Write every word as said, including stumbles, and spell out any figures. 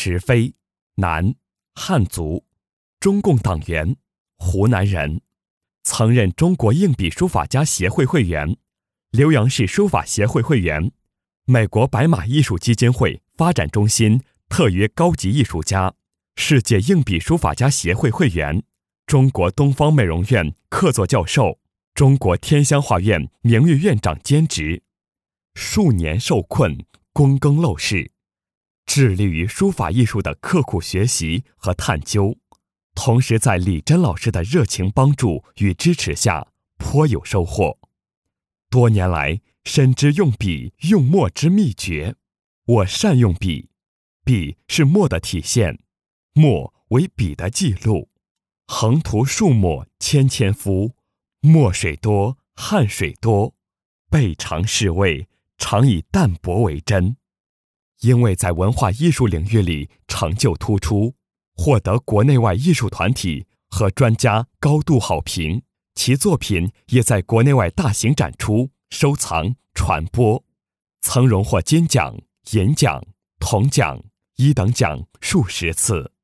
石飞，男，汉族，中共党员，湖南人，曾任中国硬笔书法家协会会员、浏阳市书法协会会员、美国白马艺术基金会发展中心特约高级艺术家、世界硬笔书法家协会会员、中国东方美容院客座教授、中国天香画院名誉院长兼职，数年受困，躬耕陋室，致力于书法艺术的刻苦学习和探究，同时在李真老师的热情帮助与支持下，颇有收获。多年来，深知用笔用墨之秘诀。我善用笔，笔是墨的体现，墨为笔的记录。横涂竖抹千千夫，墨水多，汗水多。备尝是谓，常以淡泊为真。因为在文化艺术领域里成就突出，获得国内外艺术团体和专家高度好评，其作品也在国内外大型展出、收藏、传播，曾荣获金奖、银奖、铜奖、一等奖数十次。